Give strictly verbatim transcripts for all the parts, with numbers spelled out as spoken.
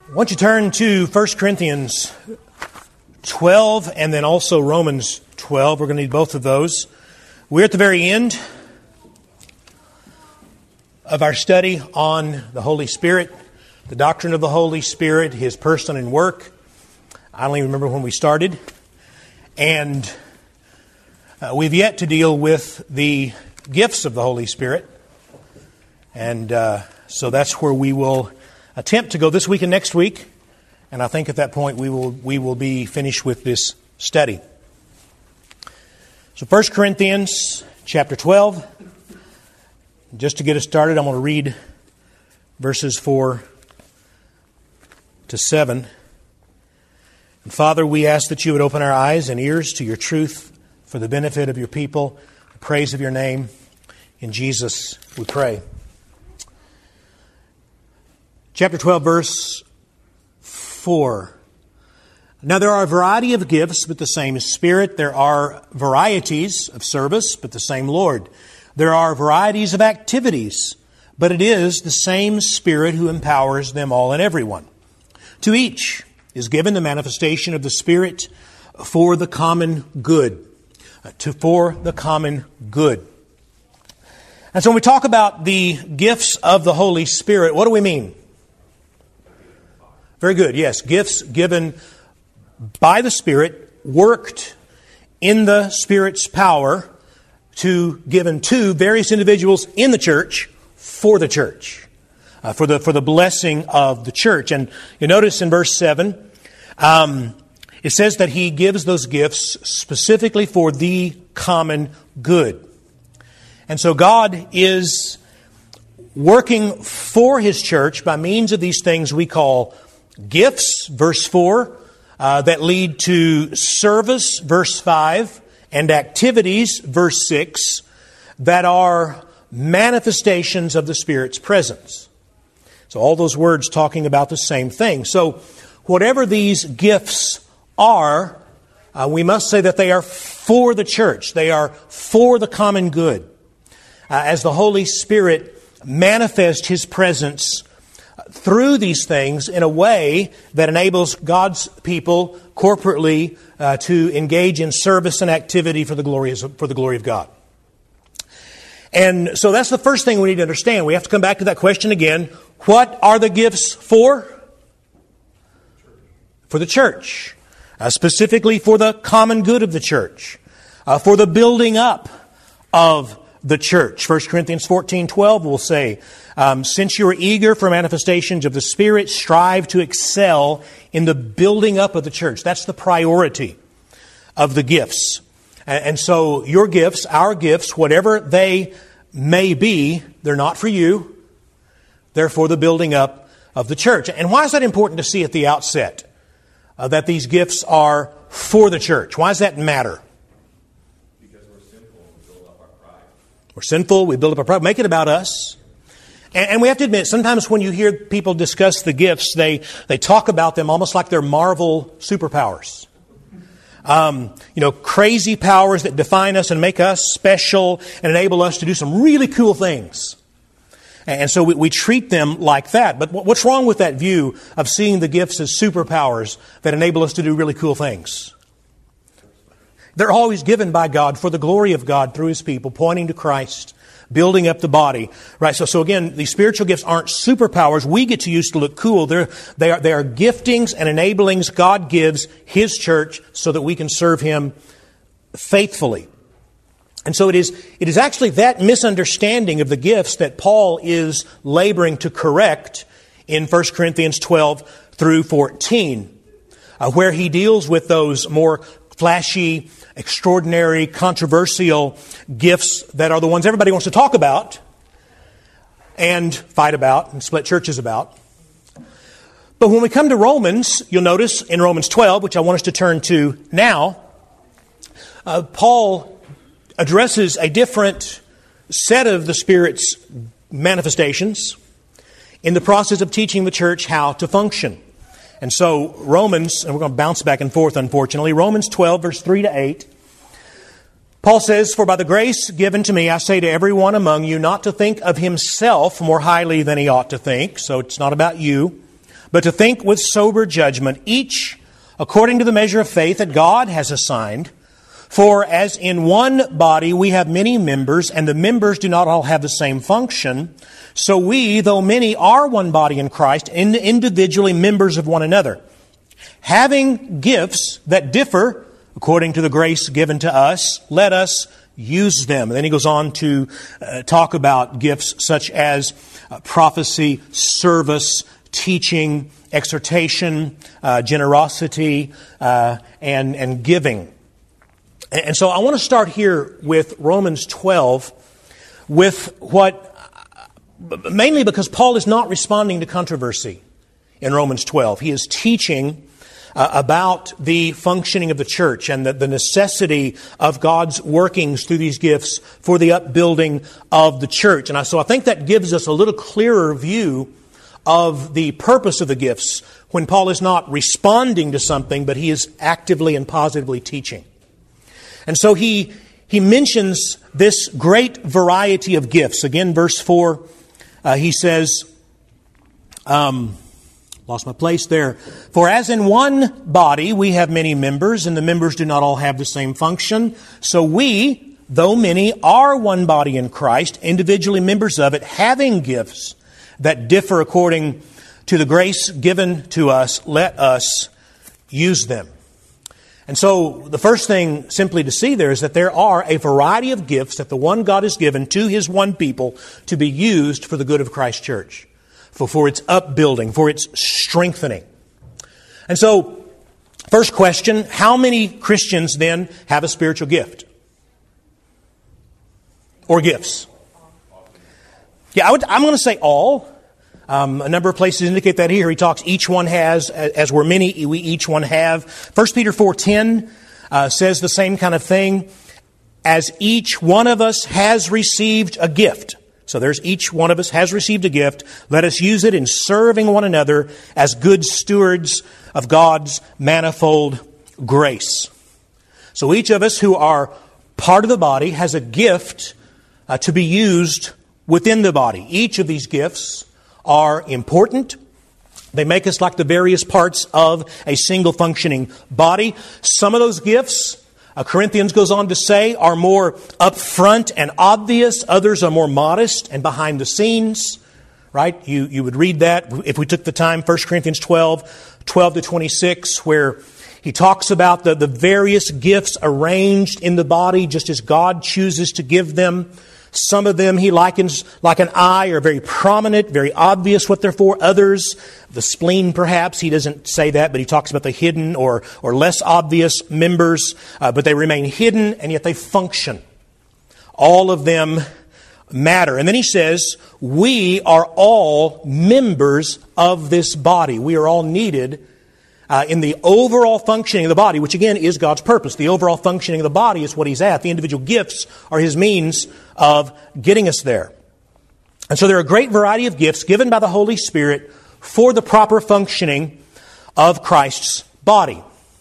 I want you to turn to First Corinthians twelve and then also Romans twelve. We're going to need both of those. We're at the very end of our study on the Holy Spirit, the doctrine of the Holy Spirit, His person and work. I don't even remember when we started. And uh, we've yet to deal with the gifts of the Holy Spirit. And uh, so that's where we will attempt to go this week and next week. And I think at that point we will we will be finished with this study. So First Corinthians chapter twelve. Just to get us started, I'm going to read verses four to seven. And Father, we ask that you would open our eyes and ears to your truth for the benefit of your people, the praise of your name. In Jesus we pray. Chapter twelve, verse four. Now there are a variety of gifts, but the same Spirit. There are varieties of service, but the same Lord. There are varieties of activities, but it is the same Spirit who empowers them all and everyone. To each is given the manifestation of the Spirit for the common good. To for the common good. And so when we talk about the gifts of the Holy Spirit, what do we mean? Very good. Yes, gifts given by the Spirit, worked in the Spirit's power, to given to various individuals in the church for the church, uh, for the for the blessing of the church. And you notice in verse seven, um, it says that He gives those gifts specifically for the common good. And so God is working for His church by means of these things we call gifts, verse four, uh, that lead to service, verse five, and activities, verse six, that are manifestations of the Spirit's presence. So all those words talking about the same thing. So whatever these gifts are, uh, we must say that they are for the church. They are for the common good. Uh, as the Holy Spirit manifests His presence through these things in a way that enables God's people corporately uh, to engage in service and activity for the glory of, for the glory of God. And so that's the first thing we need to understand. We have to come back to that question again. What are the gifts for? For the church. Uh, specifically for the common good of the church. Uh, for the building up of the church. First Corinthians fourteen twelve will say, um, since you are eager for manifestations of the Spirit, strive to excel in the building up of the church. That's the priority of the gifts. And, and so your gifts, our gifts, whatever they may be, they're not for you. They're for the building up of the church. And why is that important to see at the outset? Uh, that these gifts are for the church. Why does that matter? We're sinful, we build up our pride, make it about us. And, and we have to admit, sometimes when you hear people discuss the gifts, they, they talk about them almost like they're Marvel superpowers. Um, you know, crazy powers that define us and make us special and enable us to do some really cool things. And, and so we, we treat them like that. But what's wrong with that view of seeing the gifts as superpowers that enable us to do really cool things? They're always given by God for the glory of God through His people, pointing to Christ, building up the body. Right. So, so again, these spiritual gifts aren't superpowers we get to use to look cool. They're, they are, they are giftings and enablings God gives His church so that we can serve Him faithfully. And so it is, it is actually that misunderstanding of the gifts that Paul is laboring to correct in First Corinthians twelve through fourteen, uh, where he deals with those more flashy, extraordinary, controversial gifts that are the ones everybody wants to talk about and fight about and split churches about. But when we come to Romans, you'll notice in Romans twelve, which I want us to turn to now, uh, Paul addresses a different set of the Spirit's manifestations in the process of teaching the church how to function. And so Romans, and we're going to bounce back and forth unfortunately, Romans twelve verse three to eight, Paul says, "For by the grace given to me, I say to everyone among you not to think of himself more highly than he ought to think." So it's not about you. but to think with sober judgment, each according to the measure of faith that God has assigned. For as in one body we have many members, and the members do not all have the same function, so we, though many, are one body in Christ, and individually members of one another, having gifts that differ according to the grace given to us, let us use them. And then he goes on to uh, talk about gifts such as uh, prophecy, service, teaching, exhortation, uh, generosity, uh, and, and giving. And, and so I want to start here with Romans twelve, with what, mainly because Paul is not responding to controversy in Romans twelve. He is teaching Uh, about the functioning of the church and the, the necessity of God's workings through these gifts for the upbuilding of the church. And I, so I think that gives us a little clearer view of the purpose of the gifts when Paul is not responding to something, but he is actively and positively teaching. And so he, he mentions this great variety of gifts. Again, verse four, uh, he says, um, Lost my place there. For as in one body we have many members, and the members do not all have the same function, so we, though many, are one body in Christ, individually members of it, having gifts that differ according to the grace given to us, let us use them. And so the first thing simply to see there is that there are a variety of gifts that the one God has given to His one people to be used for the good of Christ's church. For, for its upbuilding, for its strengthening. And so, first question, how many Christians then have a spiritual gift? Or gifts? Yeah, I would, I'm going to say all. Um, a number of places indicate that here. He talks, each one has, as we're many, we each one have. First Peter four ten uh, says the same kind of thing. As each one of us has received a gift. So there's each one of us has received a gift. Let us use it in serving one another as good stewards of God's manifold grace. So each of us who are part of the body has a gift uh, to be used within the body. Each of these gifts are important. They make us like the various parts of a single functioning body. Some of those gifts, Uh, Corinthians goes on to say, are more upfront and obvious. Others are more modest and behind the scenes. Right? You you would read that if we took the time, First Corinthians twelve, twelve to twenty-six, where he talks about the, the various gifts arranged in the body just as God chooses to give them. Some of them he likens like an eye, are very prominent, very obvious what they're for. Others, the spleen perhaps, he doesn't say that, but he talks about the hidden or, or less obvious members, uh, but they remain hidden and yet they function. All of them matter. And then he says, we are all members of this body. We are all needed Uh, in the overall functioning of the body, which again is God's purpose. The overall functioning of the body is what He's at. The individual gifts are His means of getting us there. And so there are a great variety of gifts given by the Holy Spirit for the proper functioning of Christ's body.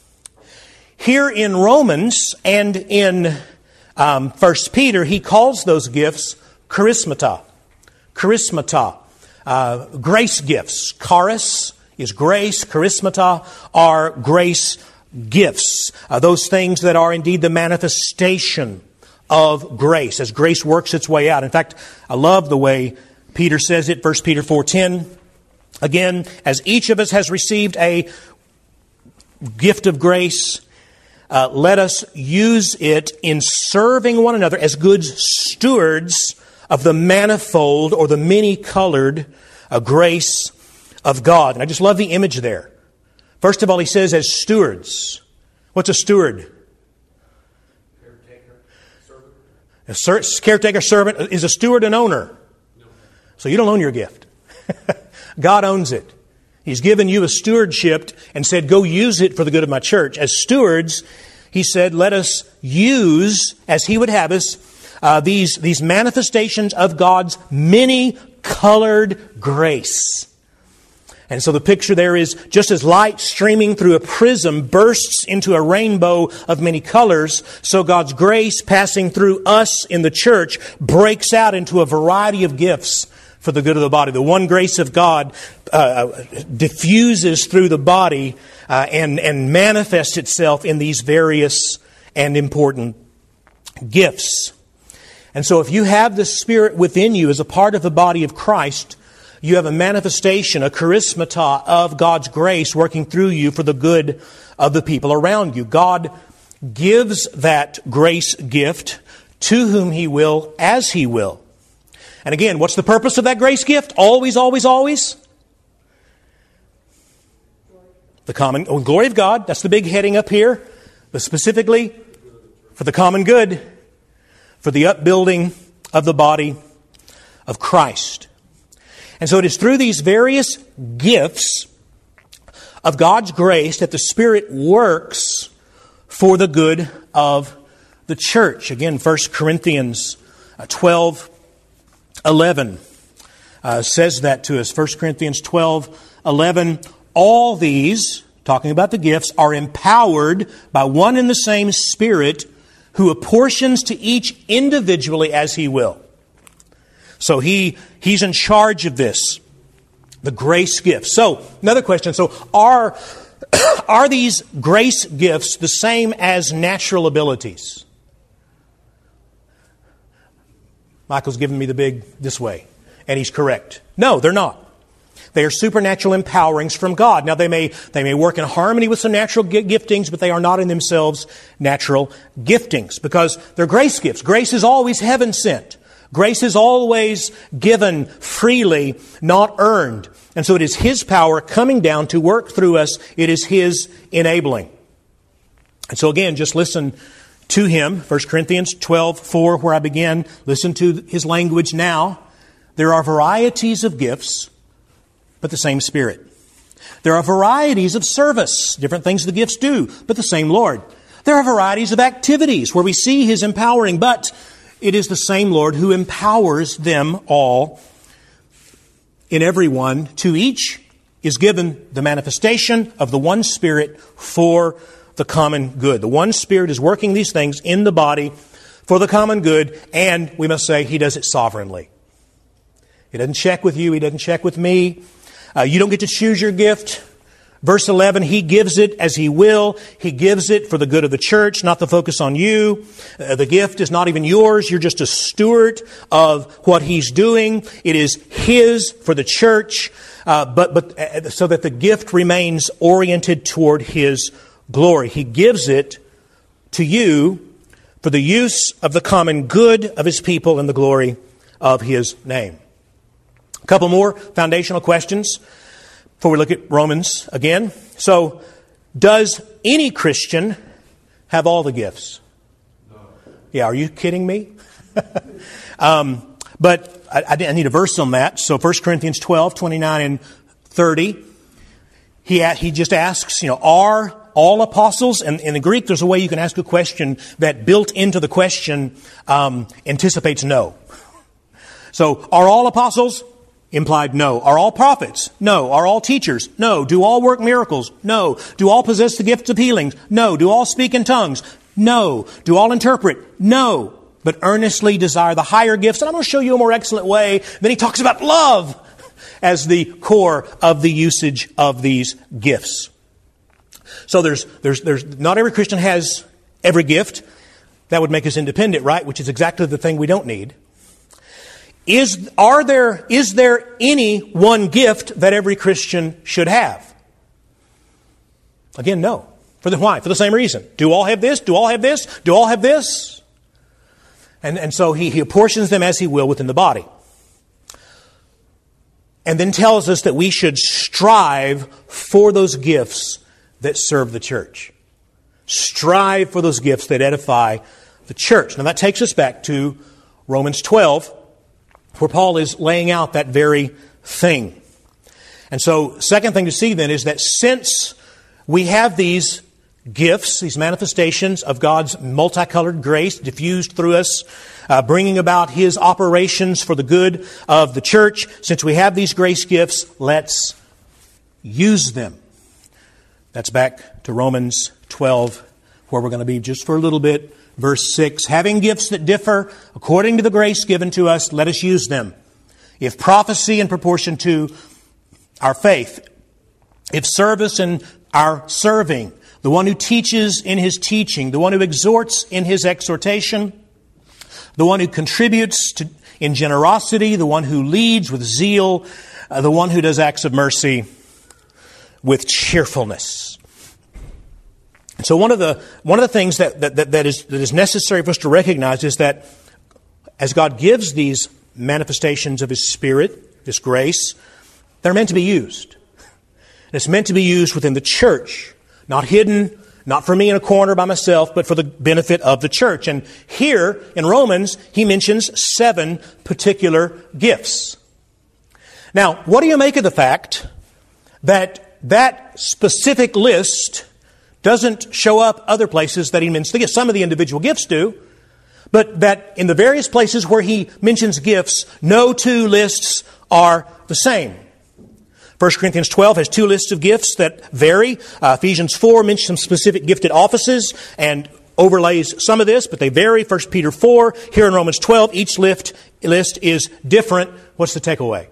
Here in Romans and in um, First Peter, he calls those gifts charismata. Charismata. Uh, grace gifts. Charis is grace. Charismata are grace gifts. Uh, those things that are indeed the manifestation of grace, as grace works its way out. In fact, I love the way Peter says it, First Peter four ten. Again, as each of us has received a gift of grace, uh, let us use it in serving one another as good stewards of the manifold or the many-colored uh, grace of God. And I just love the image there. First of all, he says as stewards. What's a steward? Caretaker, servant. A ser- caretaker, servant. Is a steward an owner? No. So you don't own your gift. God owns it. He's given you a stewardship and said, go use it for the good of my church. As stewards, he said, let us use, as He would have us, uh, these, these manifestations of God's many-colored grace. And so the picture there is just as light streaming through a prism bursts into a rainbow of many colors, so God's grace passing through us in the church breaks out into a variety of gifts for the good of the body. The one grace of God uh, diffuses through the body uh, and, and manifests itself in these various and important gifts. And so if you have the Spirit within you as a part of the body of Christ, you have a manifestation, a charismata of God's grace working through you for the good of the people around you. God gives that grace gift to whom He will, as He will. And again, what's the purpose of that grace gift? Always, always, always? The common oh, glory of God. That's the big heading up here. But specifically, for the common good, for the upbuilding of the body of Christ. And so it is through these various gifts of God's grace that the Spirit works for the good of the church. Again, First Corinthians twelve eleven uh, says that to us. First Corinthians twelve eleven. All these, talking about the gifts, are empowered by one and the same Spirit, who apportions to each individually as He will. So he He's in charge of this, the grace gifts. So, another question. So, are, are these grace gifts the same as natural abilities? Michael's giving me the big this way, and he's correct. No, they're not. They are supernatural empowerings from God. Now, they may they may work in harmony with some natural giftings, but they are not in themselves natural giftings because they're grace gifts. Grace is always heaven sent. Grace is always given freely, not earned. And so it is His power coming down to work through us. It is His enabling. And so again, just listen to Him. First Corinthians twelve four, where I began. Listen to His language now. There are varieties of gifts, but the same Spirit. There are varieties of service, different things the gifts do, but the same Lord. There are varieties of activities where we see His empowering, but it is the same Lord who empowers them all in everyone. To each is given the manifestation of the one Spirit for the common good. The one Spirit is working these things in the body for the common good, and we must say He does it sovereignly. He doesn't check with you. He doesn't check with me. Uh, you don't get to choose your gift. Verse eleven, He gives it as He will. He gives it for the good of the church, not the focus on you. Uh, the gift is not even yours. You're just a steward of what He's doing. It is His for the church, uh, but but uh, so that the gift remains oriented toward His glory. He gives it to you for the use of the common good of His people and the glory of His name. A couple more foundational questions before we look at Romans again. So, does any Christian have all the gifts? No. Yeah, are you kidding me? um, but I, I need a verse on that. So, First Corinthians twelve, twenty-nine and thirty. He, he just asks, you know, are all apostles? And in the Greek, there's a way you can ask a question that built into the question um, anticipates no. So, are all apostles? Implied no. Are all prophets? No. Are all teachers? No. Do all work miracles? No. Do all possess the gift of healings? No. Do all speak in tongues? No. Do all interpret? No. But earnestly desire the higher gifts. And I'm going to show you a more excellent way. Then he talks about love as the core of the usage of these gifts. So there's, there's, there's, not every Christian has every gift. That would make us independent, right? Which is exactly the thing we don't need. Is, are there, is there any one gift that every Christian should have? Again, no. For the why? For the same reason. Do all have this? Do all have this? Do all have this? And, and so he, he apportions them as he will within the body. And then tells us that we should strive for those gifts that serve the church. Strive for those gifts that edify the church. Now that takes us back to Romans twelve, where Paul is laying out that very thing. And so, second thing to see then is that since we have these gifts, these manifestations of God's multicolored grace diffused through us, uh, bringing about His operations for the good of the church, since we have these grace gifts, let's use them. That's back to Romans twelve, where we're going to be just for a little bit. Verse six, having gifts that differ according to the grace given to us, let us use them. if prophecy in proportion to our faith, if service in our serving, the one who teaches in his teaching, the one who exhorts in his exhortation, the one who contributes to, in generosity, the one who leads with zeal, uh, the one who does acts of mercy with cheerfulness. And so one of the one of the things that, that, that, is, that is necessary for us to recognize is that as God gives these manifestations of His Spirit, this grace, they're meant to be used. And it's meant to be used within the church, not hidden, not for me in a corner by myself, but for the benefit of the church. And here in Romans, he mentions seven particular gifts. Now, what do you make of the fact that that specific list doesn't show up other places that he mentions the gifts? Some of the individual gifts do, but that in the various places where he mentions gifts, no two lists are the same. First Corinthians twelve has two lists of gifts that vary. Uh, Ephesians four mentions some specific gifted offices and overlays some of this, but they vary. First Peter four, here in Romans twelve, each list, list is different. What's the takeaway?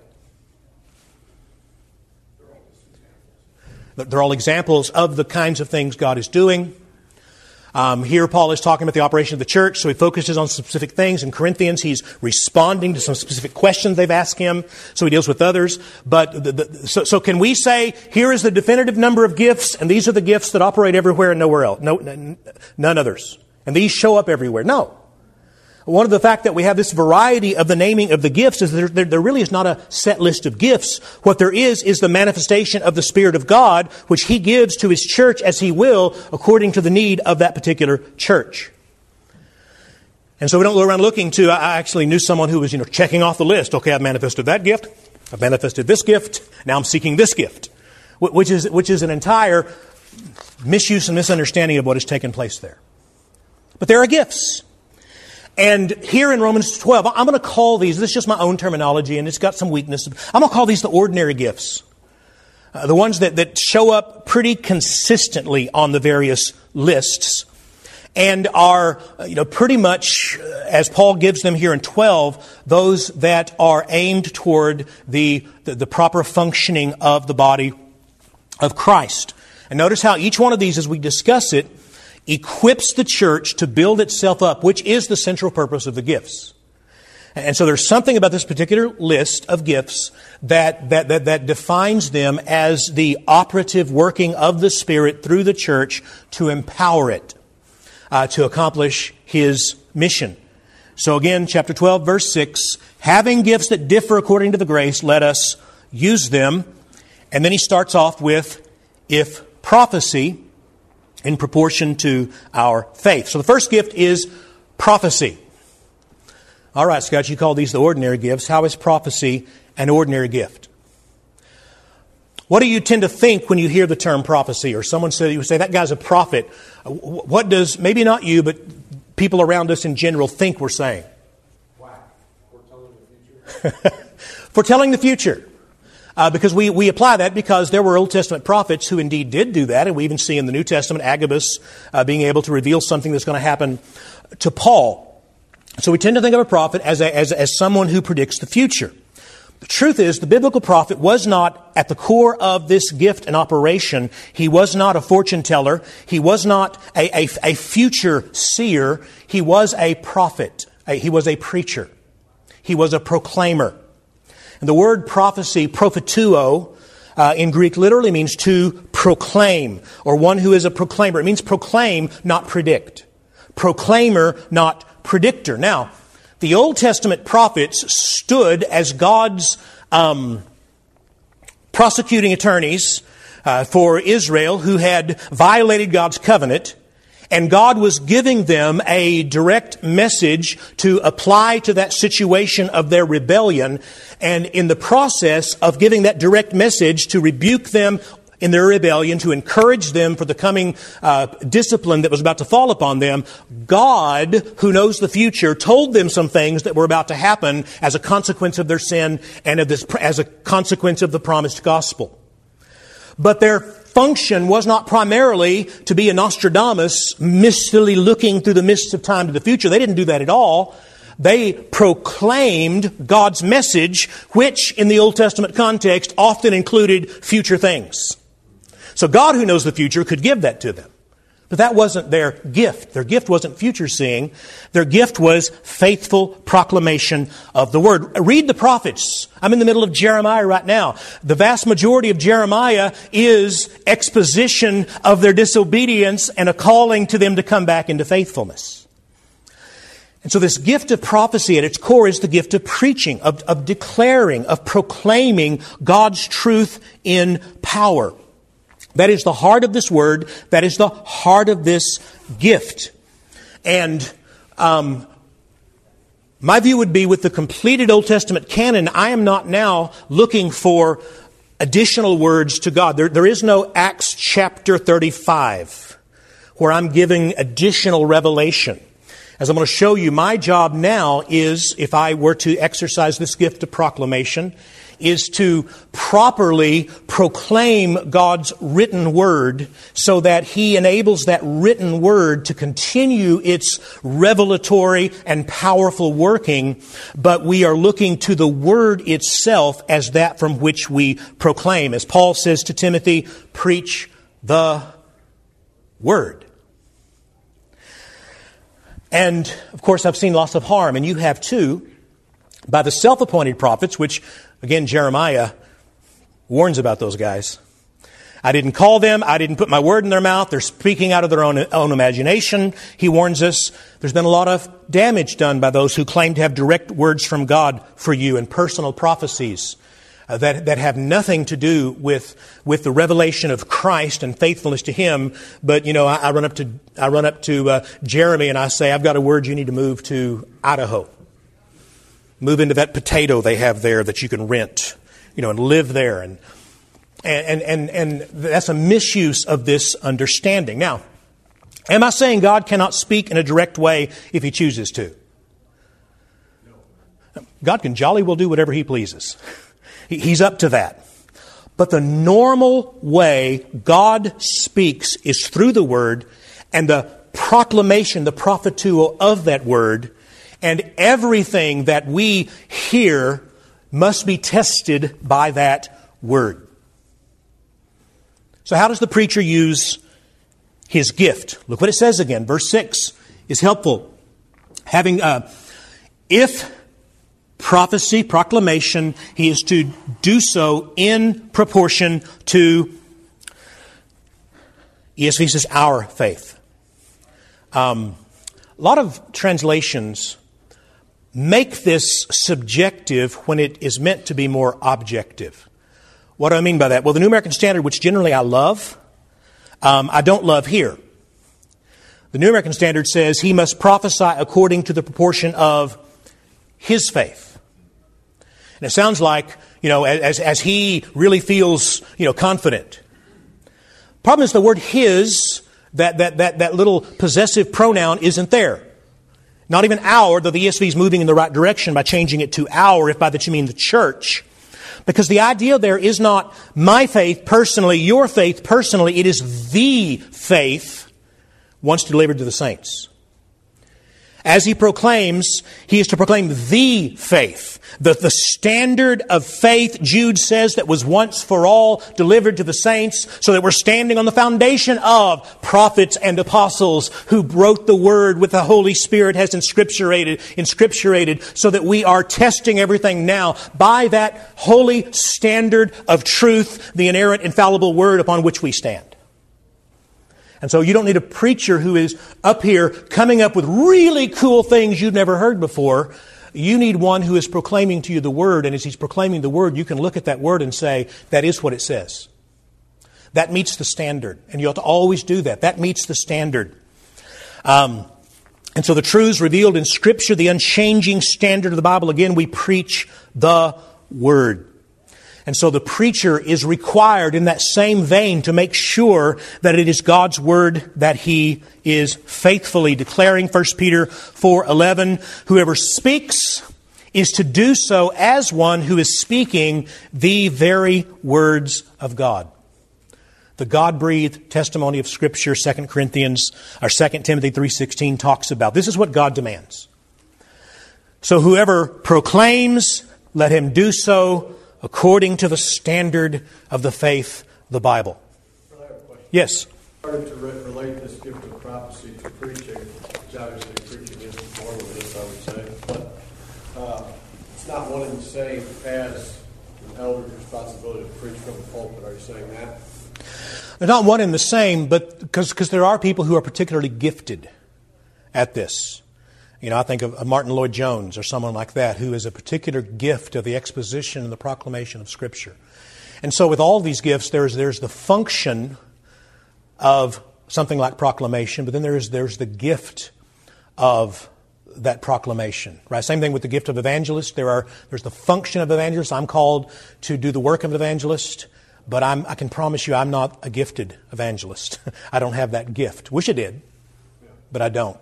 They're all examples of the kinds of things God is doing. Um, here Paul is talking about the operation of the church, so he focuses on specific things. In Corinthians, he's responding to some specific questions they've asked him, so he deals with others. But the, the, so, so can we say, here is the definitive number of gifts, and these are the gifts that operate everywhere and nowhere else? No, n- none others. And these show up everywhere. No. One of the fact that we have this variety of the naming of the gifts is that there, there, there really is not a set list of gifts. What there is is the manifestation of the Spirit of God, which He gives to His church as He will, according to the need of that particular church. And so we don't go around looking to, I actually knew someone who was, you know, checking off the list. Okay, I've manifested that gift. I've manifested this gift. Now I'm seeking this gift. Which is, which is an entire misuse and misunderstanding of what has taken place there. But there are gifts. And here in Romans twelve, I'm going to call these, this is just my own terminology, and it's got some weakness. I'm going to call these the ordinary gifts. Uh, the ones that, that show up pretty consistently on the various lists and are, uh, you know, pretty much, uh, as Paul gives them here in twelve, those that are aimed toward the, the, the proper functioning of the body of Christ. And notice how each one of these, as we discuss it, equips the church to build itself up, which is the central purpose of the gifts. And so there's something about this particular list of gifts that, that, that, that defines them as the operative working of the Spirit through the church to empower it, uh, to accomplish His mission. So again, chapter twelve, verse six, having gifts that differ according to the grace, let us use them. And then he starts off with, if prophecy, in proportion to our faith. So the first gift is prophecy. All right, Scott, you call these the ordinary gifts. How is prophecy an ordinary gift? What do you tend to think when you hear the term prophecy? Or someone say, you say, that guy's a prophet. What does, maybe not you, but people around us in general think we're saying? Wow. Foretelling the future. Foretelling the future. Uh, because we, we apply that because there were Old Testament prophets who indeed did do that. And we even see in the New Testament Agabus uh, being able to reveal something that's going to happen to Paul. So we tend to think of a prophet as, a, as, as someone who predicts the future. The truth is, the biblical prophet was not at the core of this gift and operation. He was not a fortune teller. He was not a, a, a future seer. He was a prophet. A, he was a preacher. He was a proclaimer. And the word prophecy, prophetuo, uh, in Greek literally means to proclaim, or one who is a proclaimer. It means proclaim, not predict. Proclaimer, not predictor. Now, the Old Testament prophets stood as God's um, prosecuting attorneys uh, for Israel who had violated God's covenant. And God was giving them a direct message to apply to that situation of their rebellion. And in the process of giving that direct message to rebuke them in their rebellion, to encourage them for the coming uh, discipline that was about to fall upon them, God, who knows the future, told them some things that were about to happen as a consequence of their sin and of this, as a consequence of the promised gospel. But their function was not primarily to be a Nostradamus, mistily looking through the mists of time to the future. They didn't do that at all. They proclaimed God's message, which in the Old Testament context often included future things. So God, who knows the future, could give that to them. But that wasn't their gift. Their gift wasn't future seeing. Their gift was faithful proclamation of the Word. Read the prophets. I'm in the middle of Jeremiah right now. The vast majority of Jeremiah is exposition of their disobedience and a calling to them to come back into faithfulness. And so this gift of prophecy at its core is the gift of preaching, of, of declaring, of proclaiming God's truth in power. That is the heart of this word. That is the heart of this gift. And um, my view would be with the completed Old Testament canon, I am not now looking for additional words to God. There, there is no Acts chapter thirty-five where I'm giving additional revelation. As I'm going to show you, my job now is, if I were to exercise this gift of proclamation, is to properly proclaim God's written word so that He enables that written word to continue its revelatory and powerful working, but we are looking to the word itself as that from which we proclaim. As Paul says to Timothy, preach the word. And, of course, I've seen lots of harm, and you have too, by the self-appointed prophets, which, again, Jeremiah warns about those guys. I didn't call them. I didn't put my word in their mouth. They're speaking out of their own, own imagination. He warns us there's been a lot of damage done by those who claim to have direct words from God for you and personal prophecies uh, that, that have nothing to do with, with the revelation of Christ and faithfulness to Him. But, you know, I, I run up to, I run up to uh, Jeremy and I say, I've got a word, you need to move to Idaho. Move into that potato they have there that you can rent, you know, and live there. And, and, and, and that's a misuse of this understanding. Now, am I saying God cannot speak in a direct way if He chooses to? No. God can jolly well do whatever He pleases. He, he's up to that. But the normal way God speaks is through the Word and the proclamation, the prophetuo of that Word. And everything that we hear must be tested by that word. So how does the preacher use his gift? Look what it says again. Verse six is helpful. Having, uh, if prophecy, proclamation, he is to do so in proportion to, E S V says, our faith. Um, a lot of translations make this subjective when it is meant to be more objective. What do I mean by that? Well, the New American Standard, which generally I love, um, I don't love here. The New American Standard says he must prophesy according to the proportion of his faith. And it sounds like, you know, as, as he really feels, you know, confident. Problem is the word his, that, that, that, that little possessive pronoun isn't there. Not even our, though the E S V is moving in the right direction by changing it to our, if by that you mean the church. Because the idea there is not my faith personally, your faith personally. It is the faith once delivered to the saints. As he proclaims, he is to proclaim the faith. The, the standard of faith, Jude says, that was once for all delivered to the saints, so that we're standing on the foundation of prophets and apostles who wrote the Word with the Holy Spirit has inscripturated, inscripturated, so that we are testing everything now by that holy standard of truth, the inerrant, infallible Word upon which we stand. And so you don't need a preacher who is up here coming up with really cool things you've never heard before. You need one who is proclaiming to you the Word, and as he's proclaiming the Word, you can look at that Word and say, that is what it says. That meets the standard. And you ought to always do that. That meets the standard. Um, and so the truths revealed in Scripture, the unchanging standard of the Bible, again, we preach the Word. And so the preacher is required in that same vein to make sure that it is God's Word that he is faithfully declaring. First Peter four eleven, whoever speaks is to do so as one who is speaking the very words of God. The God-breathed testimony of Scripture, Second Corinthians or Second Timothy three sixteen talks about. This is what God demands. So whoever proclaims, let him do so according to the standard of the faith, the Bible. I have a question. Yes. I started to re- relate this gift of prophecy to preaching, which obviously preaching is the form of this, I would say. But uh, it's not one and the same as an elder's responsibility to preach from the pulpit. Are you saying that? They're not one and the same, but because because there are people who are particularly gifted at this. You know, I think of Martin Lloyd-Jones or someone like that who is a particular gift of the exposition and the proclamation of Scripture. And so with all these gifts, there's there's the function of something like proclamation, but then there's there's the gift of that proclamation. Right? Same thing with the gift of evangelist. There are there's the function of evangelist. I'm called to do the work of an evangelist, but I'm I can promise you I'm not a gifted evangelist. I don't have that gift. Wish I did, but I don't.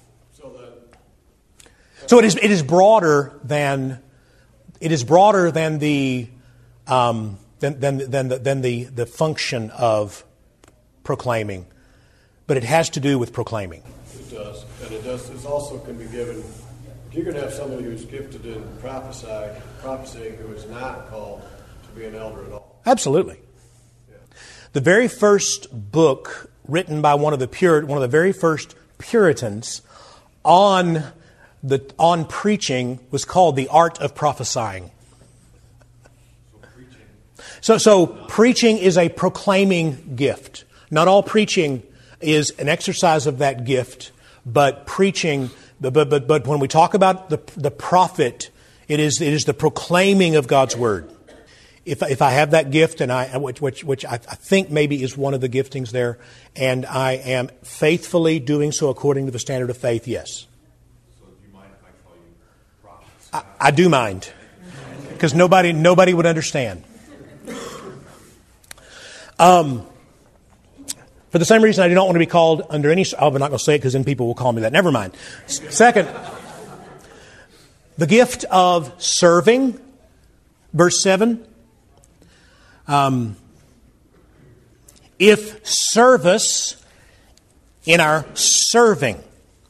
So it is it is broader than it is broader than the um, than than than the, than the the function of proclaiming, but it has to do with proclaiming. It does, and it does. It also can be given. If you're going to have somebody who's gifted in prophesy, prophesying who is not called to be an elder at all. Absolutely. Yeah. The very first book written by one of the Pur- one of the very first Puritans on The, on preaching was called The Art of Prophesying. So, so preaching is a proclaiming gift. Not all preaching is an exercise of that gift, but preaching, but but but when we talk about the the prophet, it is it is the proclaiming of God's word. If if I have that gift, and I which which, which I, I think maybe is one of the giftings there, and I am faithfully doing so according to the standard of faith, yes. I, I do mind, because nobody nobody would understand. Um, for the same reason, I do not want to be called under any. Oh, I'm not going to say it because then people will call me that. Never mind. Second, the gift of serving, verse seven. Um, if service in our serving.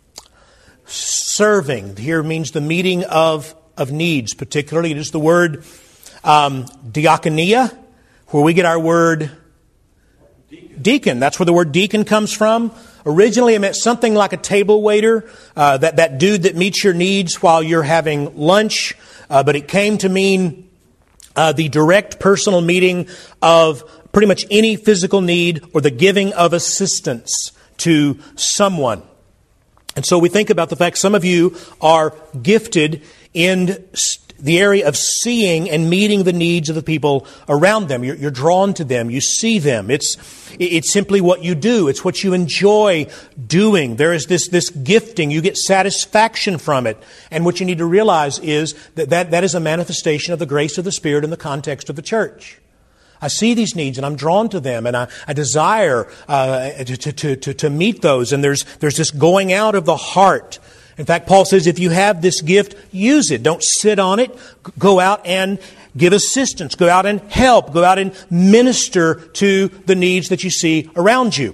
Serving here means the meeting of, of needs, particularly. It is the word um, diakonia, where we get our word deacon. deacon. That's where the word deacon comes from. Originally, it meant something like a table waiter, uh, that, that dude that meets your needs while you're having lunch. Uh, but it came to mean uh, the direct personal meeting of pretty much any physical need or the giving of assistance to someone. And so we think about the fact some of you are gifted in the area of seeing and meeting the needs of the people around them. You're, you're drawn to them. You see them. It's it's simply what you do. It's what you enjoy doing. There is this, this gifting. You get satisfaction from it. And what you need to realize is that, that that is a manifestation of the grace of the Spirit in the context of the church. I see these needs and I'm drawn to them, and I, I desire uh, to, to, to, to meet those. And there's there's this going out of the heart. In fact, Paul says if you have this gift, use it. Don't sit on it. Go out and give assistance. Go out and help. Go out and minister to the needs that you see around you.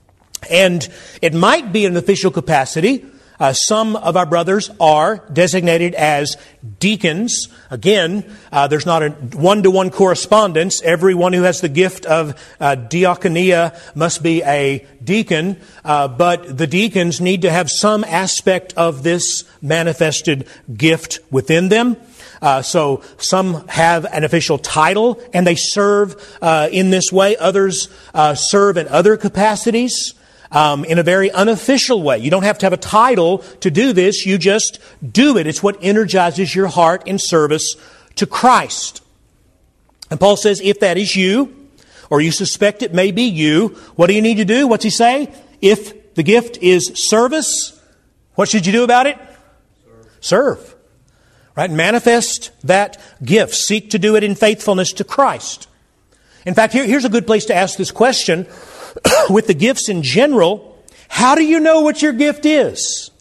And it might be in an official capacity. Uh, some of our brothers are designated as deacons. Again, uh, there's not a one-to-one correspondence. Everyone who has the gift of uh, diakonia must be a deacon. Uh, but the deacons need to have some aspect of this manifested gift within them. Uh, so some have an official title and they serve uh, in this way. Others uh, serve in other capacities. Um, in a very unofficial way. You don't have to have a title to do this. You just do it. It's what energizes your heart in service to Christ. And Paul says, if that is you, or you suspect it may be you, what do you need to do? What's he say? If the gift is service, what should you do about it? Serve. Serve. Right? Manifest that gift. Seek to do it in faithfulness to Christ. In fact, here, here's a good place to ask this question. With the gifts in general, how do you know what your gift is?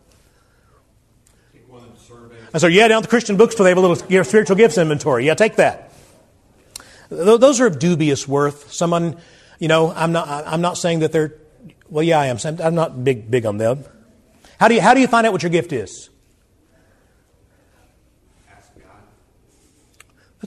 I said, yeah, down at the Christian bookstore, they have a little spiritual gifts inventory. Yeah, take that. Those are of dubious worth. Someone, you know, I'm not, I'm not saying that they're, well, yeah, I am. I'm not big, big on them. How do you, how do you find out what your gift is?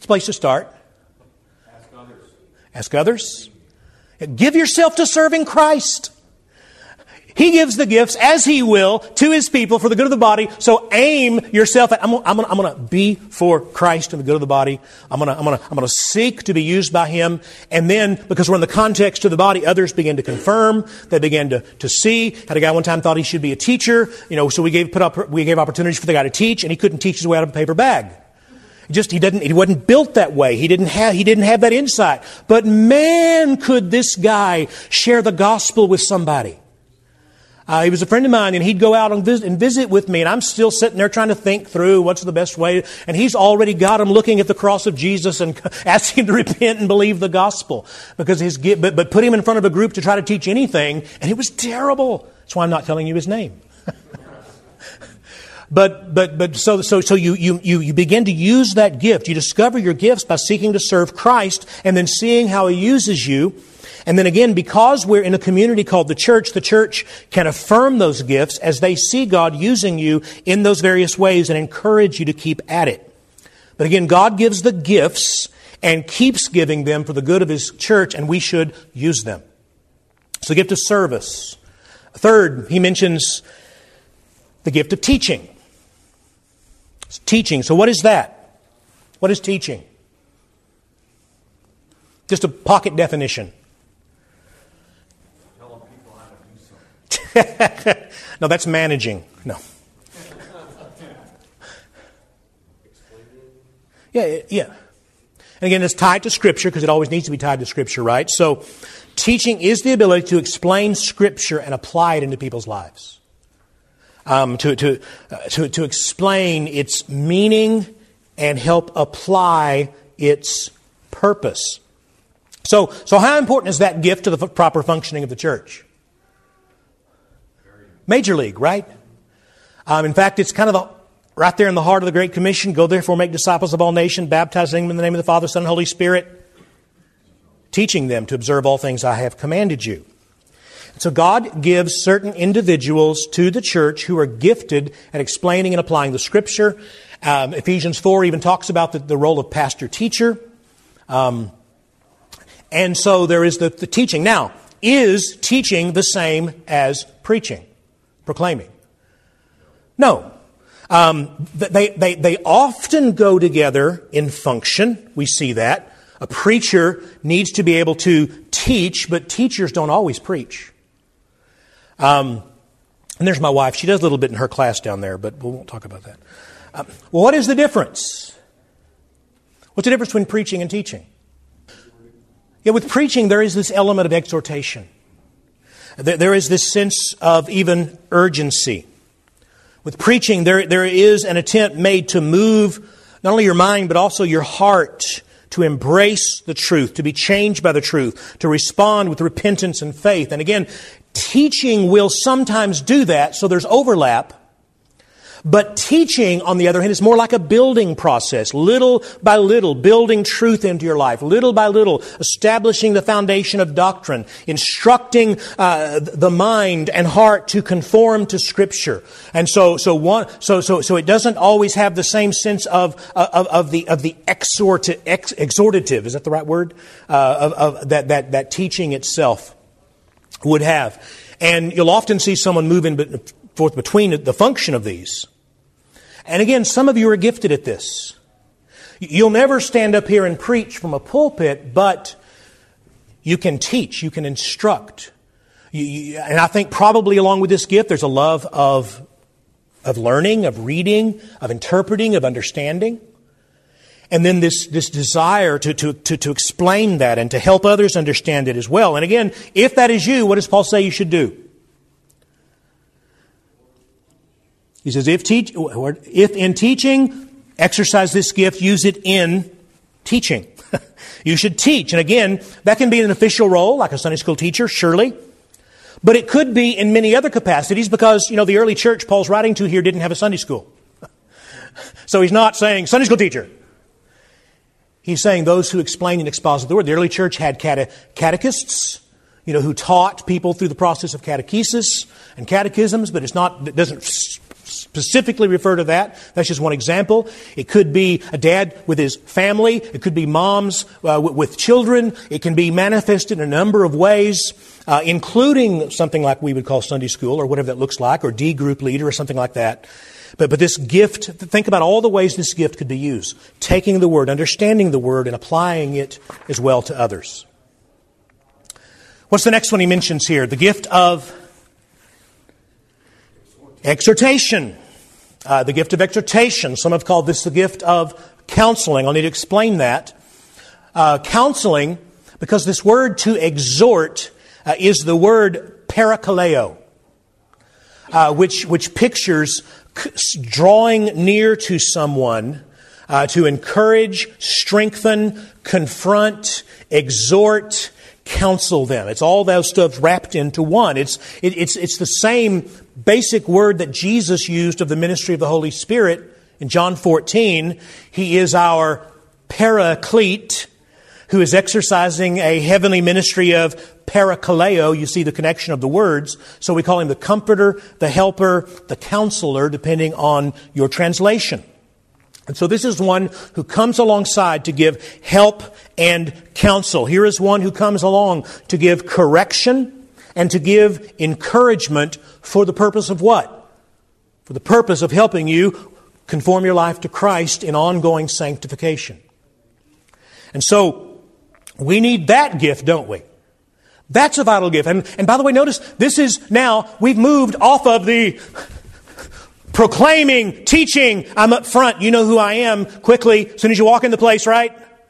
It's a place to start. Ask others. Ask others. Give yourself to serving Christ. He gives the gifts as He will to His people for the good of the body. So aim yourself at, I'm going I'm I'm to be for Christ and the good of the body. I'm going to I'm going to I'm going to seek to be used by Him. And then, because we're in the context of the body, others begin to confirm. They begin to, to see. Had a guy one time thought he should be a teacher. You know, so we gave, put up, we gave opportunities for the guy to teach, and he couldn't teach his way out of a paper bag. He just, he didn't, he wasn't built that way. He didn't have, he didn't have that insight. But man, could this guy share the gospel with somebody. Uh, he was a friend of mine, and he'd go out and visit, and visit with me, and I'm still sitting there trying to think through what's the best way. And he's already got him looking at the cross of Jesus and asking him to repent and believe the gospel. Because his, but, but put him in front of a group to try to teach anything, and it was terrible. That's why I'm not telling you his name. But but but so so so you you you you begin to use that gift. You discover your gifts by seeking to serve Christ, and then seeing how He uses you. And then again, because we're in a community called the church, the church can affirm those gifts as they see God using you in those various ways and encourage you to keep at it. But again, God gives the gifts and keeps giving them for the good of His church, and we should use them. So the gift of service. Third, he mentions the gift of teaching. It's teaching. So what is that? What is teaching? Just a pocket definition. No, that's managing. No. Yeah, yeah. And again, it's tied to Scripture because it always needs to be tied to Scripture, right? So, teaching is the ability to explain Scripture and apply it into people's lives. Um, to to uh, to to explain its meaning and help apply its purpose. So, so how important is that gift to the proper functioning of the church? Major league, right? Um, in fact, it's kind of the, right there in the heart of the Great Commission. Go therefore make disciples of all nations, baptizing them in the name of the Father, Son, and Holy Spirit, teaching them to observe all things I have commanded you. And so God gives certain individuals to the church who are gifted at explaining and applying the Scripture. Um, Ephesians four even talks about the, the role of pastor-teacher. Um, and so there is the, the teaching. Now, is teaching the same as preaching? Proclaiming? No. Um, they, they, they often go together in function. We see that. A preacher needs to be able to teach, but teachers don't always preach. Um, and there's my wife. She does a little bit in her class down there, but we won't talk about that. Um, well, what is the difference? What's the difference between preaching and teaching? Yeah, with preaching, there is this element of exhortation. There is this sense of even urgency. With preaching, there, there is an attempt made to move not only your mind, but also your heart to embrace the truth, to be changed by the truth, to respond with repentance and faith. And again, teaching will sometimes do that, so there's overlap. But teaching, on the other hand, is more like a building process, little by little, building truth into your life, little by little, establishing the foundation of doctrine, instructing uh, the mind and heart to conform to Scripture. And so, so one, so so so it doesn't always have the same sense of of, of the of the exhort, ex, exhortative. Is that the right word? Uh, of, of that that that teaching itself would have, and you'll often see someone moving forth between the function of these. And again, some of you are gifted at this. You'll never stand up here and preach from a pulpit, but you can teach, you can instruct. You, you, and I think probably along with this gift, there's a love of, of learning, of reading, of interpreting, of understanding. And then this, this desire to, to, to, to explain that and to help others understand it as well. And again, if that is you, what does Paul say you should do? He says, if teach, if in teaching, exercise this gift, use it in teaching. You should teach. And again, that can be an official role, like a Sunday school teacher, surely. But it could be in many other capacities because, you know, the early church Paul's writing to here didn't have a Sunday school. So he's not saying Sunday school teacher. He's saying those who explain and exposit the Word. The early church had cate- catechists, you know, who taught people through the process of catechesis and catechisms, but it's not, it doesn't specifically refer to that. That's just one example. It could be a dad with his family. It could be moms uh, w- with children. It can be manifested in a number of ways, uh, including something like we would call Sunday school or whatever that looks like, or D group leader or something like that. But, but this gift, think about all the ways this gift could be used. Taking the Word, understanding the Word, and applying it as well to others. What's the next one he mentions here? The gift of exhortation. Uh, the gift of exhortation. Some have called this the gift of counseling. I'll need to explain that. Uh, counseling, because this word to exhort uh, is the word parakaleo, uh, which, which pictures c- drawing near to someone uh, to encourage, strengthen, confront, exhort, counsel them. It's all those stuff wrapped into one. It's it, it's it's the same basic word that Jesus used of the ministry of the Holy Spirit in John fourteen. He is our paraclete, who is exercising a heavenly ministry of parakaleo. You see the connection of the words. So we call him the comforter, the helper, the counselor, depending on your translation. And so this is one who comes alongside to give help and counsel. Here is one who comes along to give correction and to give encouragement for the purpose of what? For the purpose of helping you conform your life to Christ in ongoing sanctification. And so we need that gift, don't we? That's a vital gift. And, and by the way, notice this is now, we've moved off of the proclaiming, teaching, I'm up front, you know who I am, quickly, as soon as you walk in the place, right?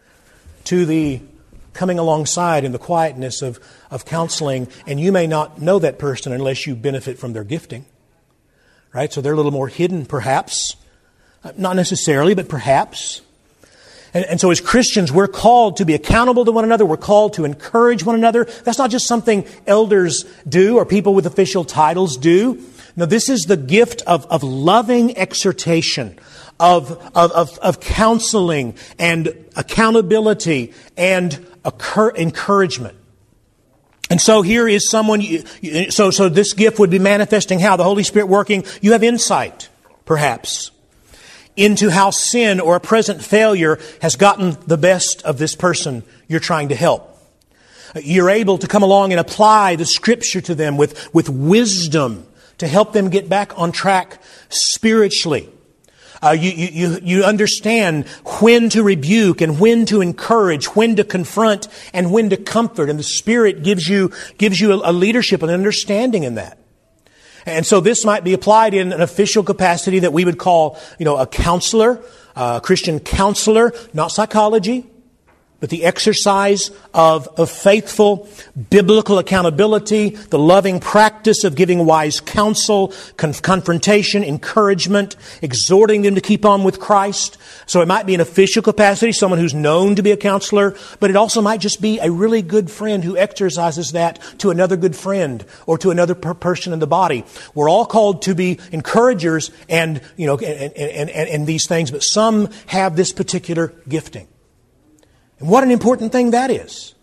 To the coming alongside in the quietness of, of counseling, and you may not know that person unless you benefit from their gifting, right? So they're a little more hidden, perhaps. Not necessarily, but perhaps. And, and so as Christians, we're called to be accountable to one another. We're called to encourage one another. That's not just something elders do or people with official titles do. No, this is the gift of, of loving exhortation, of, of, of, of counseling and accountability and occur, encouragement. And so here is someone, you, you, so, so this gift would be manifesting how? The Holy Spirit working. You have insight, perhaps, into how sin or a present failure has gotten the best of this person you're trying to help. You're able to come along and apply the Scripture to them with, with wisdom, to help them get back on track spiritually. Uh, you, you, you understand when to rebuke and when to encourage, when to confront and when to comfort. And the Spirit gives you, gives you a, a leadership and understanding in that. And so this might be applied in an official capacity that we would call, you know, a counselor, a Christian counselor, not psychology, but the exercise of, of faithful biblical accountability, the loving practice of giving wise counsel, conf- confrontation, encouragement, exhorting them to keep on with Christ. So it might be an official capacity, someone who's known to be a counselor, but it also might just be a really good friend who exercises that to another good friend or to another per- person in the body. We're all called to be encouragers and, you know, and, and, and, and these things, but some have this particular gifting. And what an important thing that is.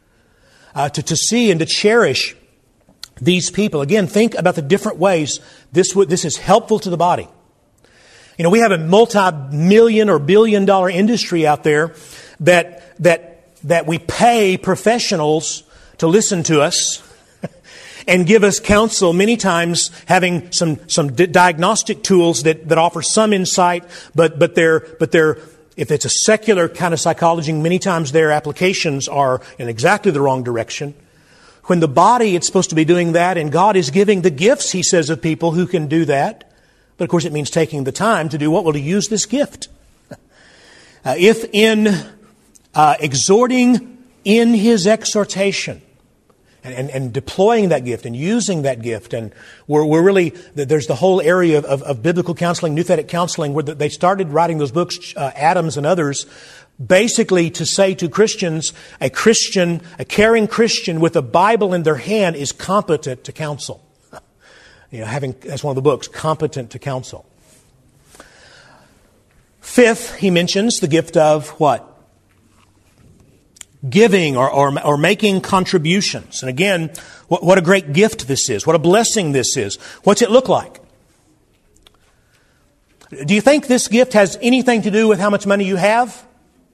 Uh, to, to see and to cherish these people. Again, think about the different ways this w- this is helpful to the body. You know, we have a multi-million or billion dollar industry out there that that that we pay professionals to listen to us and give us counsel, many times having some some di- diagnostic tools that, that offer some insight, but but they're but they're if it's a secular kind of psychology, many times their applications are in exactly the wrong direction. When the body, it's supposed to be doing that, and God is giving the gifts, He says, of people who can do that. But of course it means taking the time to do what? Well, to use this gift. Uh, if in uh, exhorting in His exhortation, And, and, and deploying that gift and using that gift. And we're, we're really, there's the whole area of, of, of biblical counseling, nouthetic counseling, where they started writing those books, uh, Adams and others, basically to say to Christians, a Christian, a caring Christian with a Bible in their hand is competent to counsel. You know, having, that's one of the books, Competent to Counsel. Fifth, he mentions the gift of what? Giving or, or, or making contributions. And again, what, what a great gift this is. What a blessing this is. What's it look like? Do you think this gift has anything to do with how much money you have?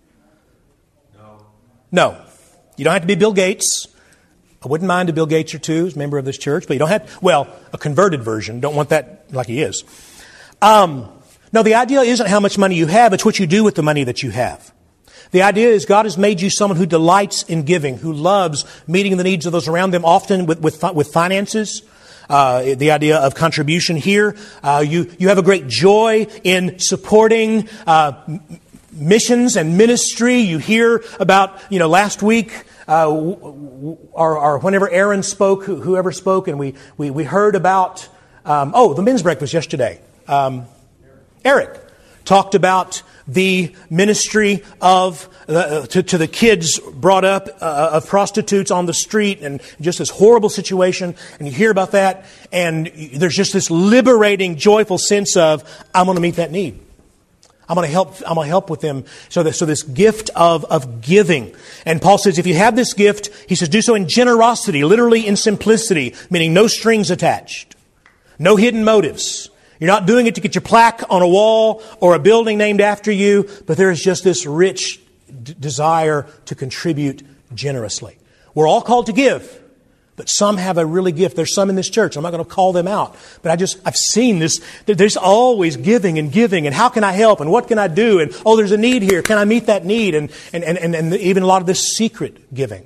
No. No. You don't have to be Bill Gates. I wouldn't mind a Bill Gates or two as a member of this church, but you don't have, well, a converted version. Don't want that like he is. Um, no, the idea isn't how much money you have. It's what you do with the money that you have. The idea is God has made you someone who delights in giving, who loves meeting the needs of those around them, often with, with, with finances. Uh, the idea of contribution here. Uh, you, you have a great joy in supporting, uh, m- missions and ministry. You hear about, you know, last week, uh, or, or whenever Aaron spoke, whoever spoke, and we, we, we heard about, um, oh, the men's breakfast yesterday. Um, Eric talked about the ministry of uh, to, to the kids brought up uh, of prostitutes on the street and just this horrible situation. And you hear about that, and there's just this liberating, joyful sense of, I'm going to meet that need. I'm going to help. I'm going to help with them. So, that, so this gift of of giving. And Paul says, if you have this gift, he says, do so in generosity, literally in simplicity, meaning no strings attached, no hidden motives. You're not doing it to get your plaque on a wall or a building named after you, but there is just this rich d- desire to contribute generously. We're all called to give, but some have a really gift. There's some in this church. I'm not going to call them out, but I just, I've seen this. There's always giving and giving, and how can I help, and what can I do, and oh, there's a need here. Can I meet that need? And and and, and even a lot of this secret giving.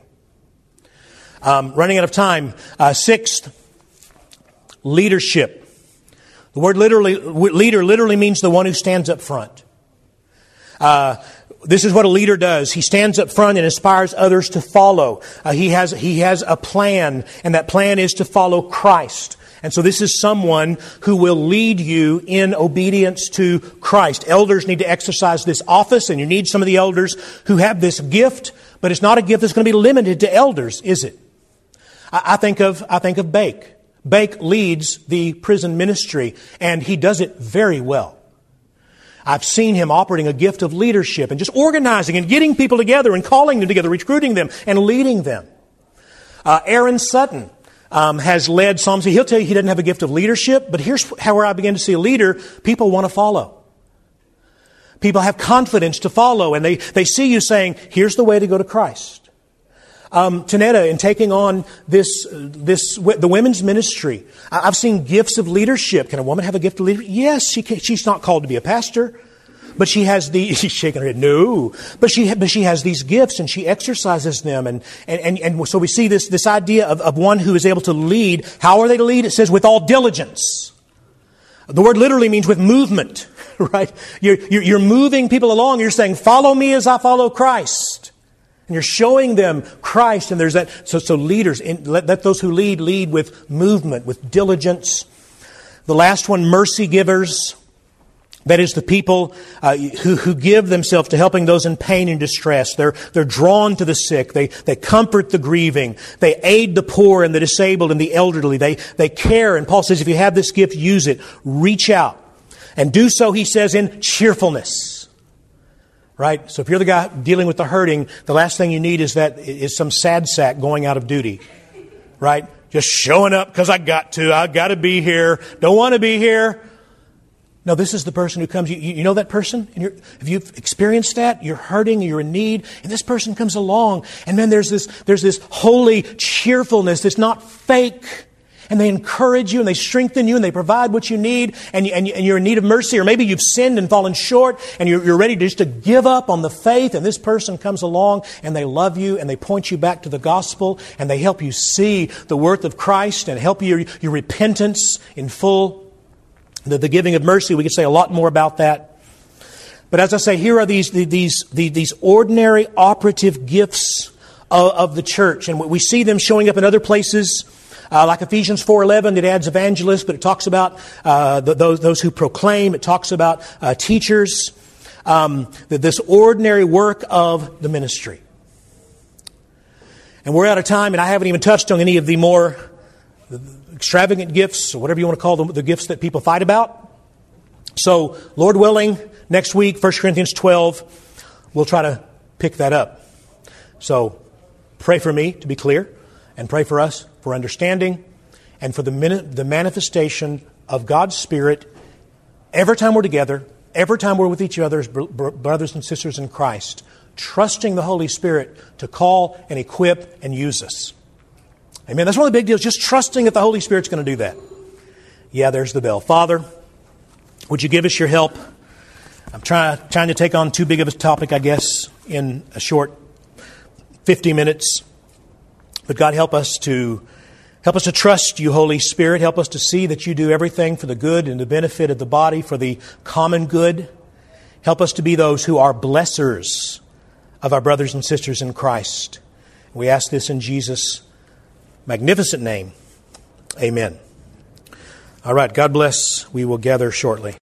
Um, running out of time. Uh, sixth, leadership. The word literally, leader literally means the one who stands up front. Uh, this is what a leader does. He stands up front and inspires others to follow. Uh, he has, he has a plan, and that plan is to follow Christ. And so this is someone who will lead you in obedience to Christ. Elders need to exercise this office, and you need some of the elders who have this gift, but it's not a gift that's going to be limited to elders, is it? I, I think of, I think of Bake. Bake leads the prison ministry, and he does it very well. I've seen him operating a gift of leadership and just organizing and getting people together and calling them together, recruiting them and leading them. Uh, Aaron Sutton um, has led Psalms. He'll tell you he doesn't have a gift of leadership, but here's how where I begin to see a leader. People want to follow. People have confidence to follow, and they, they see you saying, here's the way to go to Christ. Um, Tanetta, in taking on this, this, the women's ministry, I've seen gifts of leadership. Can a woman have a gift of leadership? Yes, she can, she's not called to be a pastor, but she has the, she's shaking her head, no, but she, but she has these gifts and she exercises them. And, and, and, and so we see this, this idea of, of one who is able to lead. How are they to lead? It says with all diligence. The word literally means with movement, right? You're, you're, you're moving people along. You're saying, follow me as I follow Christ. And you're showing them Christ, and there's that. So, so leaders, in, let, let those who lead lead with movement, with diligence. The last one, mercy givers. That is the people uh, who who give themselves to helping those in pain and distress. They're they're drawn to the sick. They they comfort the grieving. They aid the poor and the disabled and the elderly. They they care. And Paul says, if you have this gift, use it. Reach out and do so. He says in cheerfulness. Right? So if you're the guy dealing with the hurting, the last thing you need is that is some sad sack going out of duty. Right? Just showing up because I got to. I got to be here. Don't want to be here. No, this is the person who comes. You, you know that person? And you're, if you've experienced that, you're hurting, you're in need, and this person comes along, and then there's this there's this holy cheerfulness that's not fake. And they encourage you, and they strengthen you, and they provide what you need, and, you, and, you, and you're in need of mercy, or maybe you've sinned and fallen short, and you're, you're ready to just to give up on the faith, and this person comes along, and they love you, and they point you back to the gospel, and they help you see the worth of Christ, and help you, your repentance in full. The, the giving of mercy, we could say a lot more about that. But as I say, here are these, these, these, these ordinary operative gifts of, of the church, and we see them showing up in other places. Uh, like Ephesians four eleven, it adds evangelists, but it talks about uh, the, those, those who proclaim. It talks about uh, teachers. Um, this ordinary work of the ministry. And we're out of time, and I haven't even touched on any of the more extravagant gifts, or whatever you want to call them, the gifts that people fight about. So, Lord willing, next week, First Corinthians twelve, we'll try to pick that up. So, pray for me, to be clear, and pray for us for understanding and for the, the manifestation of God's Spirit every time we're together, every time we're with each other as br- br- brothers and sisters in Christ, trusting the Holy Spirit to call and equip and use us. Amen. That's one of the big deals, just trusting that the Holy Spirit's going to do that. Yeah, there's the bell. Father, would you give us your help? I'm trying, trying to take on too big of a topic, I guess, in a short fifty minutes. But God, help us to help us to trust you, Holy Spirit. Help us to see that you do everything for the good and the benefit of the body, for the common good. Help us to be those who are blessers of our brothers and sisters in Christ. We ask this in Jesus' magnificent name. Amen. All right, God bless. We will gather shortly.